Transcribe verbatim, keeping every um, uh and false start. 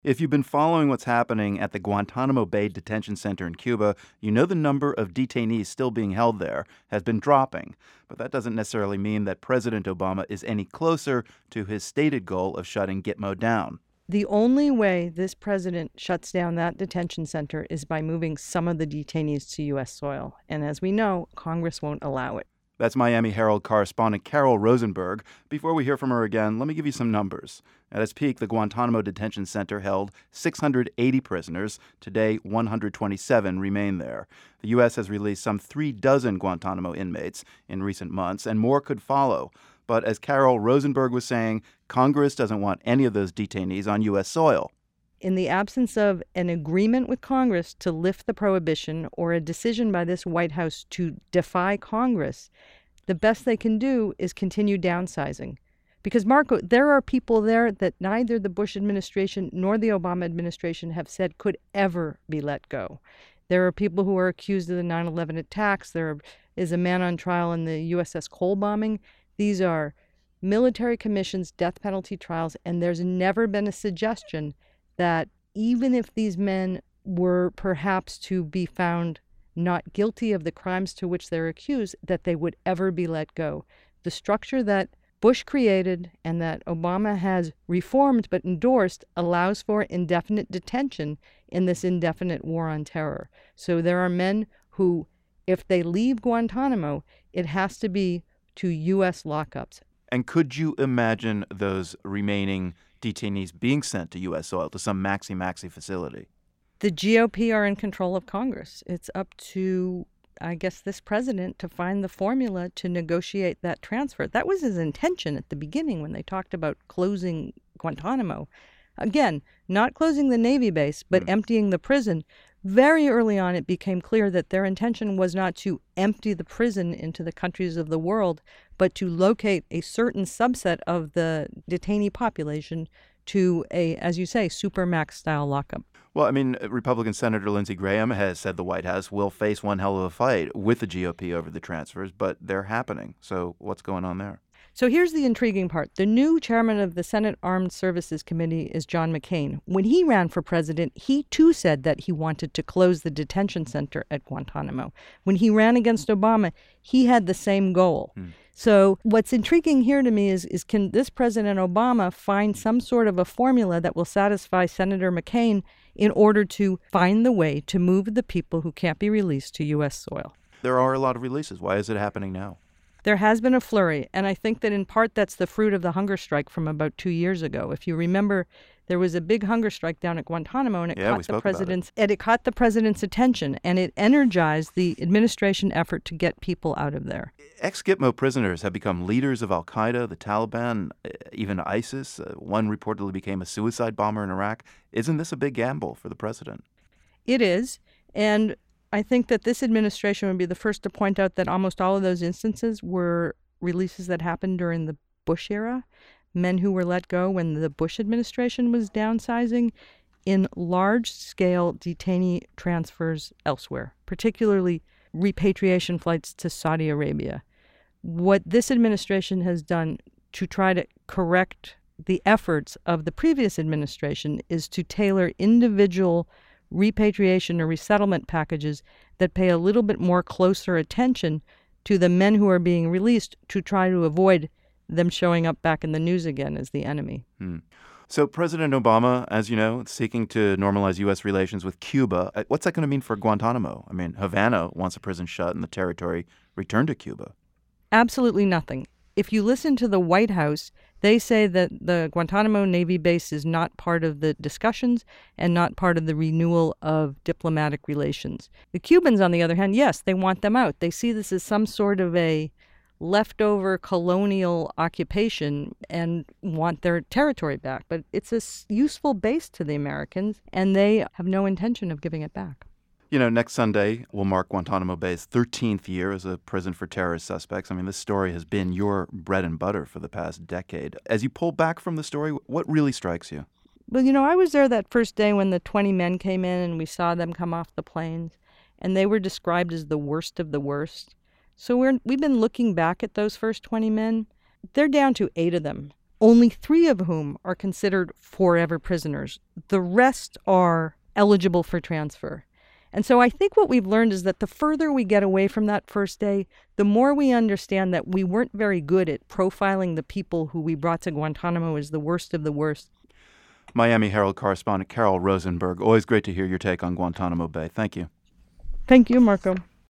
If you've been following what's happening at the Guantanamo Bay Detention Center in Cuba, you know the number of detainees still being held there has been dropping. But that doesn't necessarily mean that President Obama is any closer to his stated goal of shutting Gitmo down. The only way this president shuts down that detention center is by moving some of the detainees to U S soil. And as we know, Congress won't allow it. That's Miami Herald correspondent Carol Rosenberg. Before we hear from her again, let me give you some numbers. At its peak, the Guantanamo Detention Center held six hundred eighty prisoners. Today, one hundred twenty-seven remain there. The U S has released some three dozen Guantanamo inmates in recent months, and more could follow. But as Carol Rosenberg was saying, Congress doesn't want any of those detainees on U S soil. In the absence of an agreement with Congress to lift the prohibition or a decision by this White House to defy Congress, the best they can do is continue downsizing. Because, Marco, there are people there that neither the Bush administration nor the Obama administration have said could ever be let go. There are people who are accused of the nine eleven attacks. There is a man on trial in the U S S Cole bombing. These are military commissions, death penalty trials, and there's never been a suggestion that even if these men were perhaps to be found not guilty of the crimes to which they're accused, that they would ever be let go. The structure that Bush created and that Obama has reformed but endorsed allows for indefinite detention in this indefinite war on terror. So there are men who, if they leave Guantanamo, it has to be to U S lockups. And could you imagine those remaining detainees being sent to U S soil, to some maxi-maxi facility? The G O P are in control of Congress. It's up to, I guess, this president to find the formula to negotiate that transfer. That was his intention at the beginning when they talked about closing Guantanamo. Again, not closing the Navy base, but mm. emptying the prison. Very early on, it became clear that their intention was not to empty the prison into the countries of the world, but to locate a certain subset of the detainee population to a, as you say, supermax-style lockup. Well, I mean, Republican Senator Lindsey Graham has said the White House will face one hell of a fight with the G O P over the transfers, but they're happening. So what's going on there? So here's the intriguing part. The new chairman of the Senate Armed Services Committee is John McCain. When he ran for president, he too said that he wanted to close the detention center at Guantanamo. When he ran against Obama, he had the same goal. Hmm. So what's intriguing here to me is, is can this President Obama find some sort of a formula that will satisfy Senator McCain in order to find the way to move the people who can't be released to U S soil? There are a lot of releases. Why is it happening now? There has been a flurry, and I think that in part that's the fruit of the hunger strike from about two years ago. If you remember, there was a big hunger strike down at Guantanamo, and it yeah, caught the president's it. and it caught the president's attention, and it energized the administration effort to get people out of there. Ex-Gitmo prisoners have become leaders of al-Qaeda, the Taliban, even ISIS. Uh, one reportedly became a suicide bomber in Iraq. Isn't this a big gamble for the president? It is, and I think that this administration would be the first to point out that almost all of those instances were releases that happened during the Bush era, men who were let go when the Bush administration was downsizing, in large-scale detainee transfers elsewhere, particularly repatriation flights to Saudi Arabia. What this administration has done to try to correct the efforts of the previous administration is to tailor individual repatriation or resettlement packages that pay a little bit more closer attention to the men who are being released to try to avoid them showing up back in the news again as the enemy. Hmm. So President Obama, as you know, is seeking to normalize U S relations with Cuba. What's that going to mean for Guantanamo? I mean, Havana wants a prison shut and the territory returned to Cuba. Absolutely nothing. If you listen to the White House, they say that the Guantanamo Navy base is not part of the discussions and not part of the renewal of diplomatic relations. The Cubans, on the other hand, yes, they want them out. They see this as some sort of a leftover colonial occupation and want their territory back. But it's a useful base to the Americans, and they have no intention of giving it back. You know, next Sunday will mark Guantanamo Bay's thirteenth year as a prison for terrorist suspects. I mean, this story has been your bread and butter for the past decade. As you pull back from the story, what really strikes you? Well, you know, I was there that first day when the twenty men came in and we saw them come off the planes, and they were described as the worst of the worst. So we're, we've been looking back at those first twenty men. They're down to eight of them. only three of whom are considered forever prisoners. The rest are eligible for transfer. And so I think what we've learned is that the further we get away from that first day, the more we understand that we weren't very good at profiling the people who we brought to Guantanamo as the worst of the worst. Miami Herald correspondent Carol Rosenberg, always great to hear your take on Guantanamo Bay. Thank you. Thank you, Marco.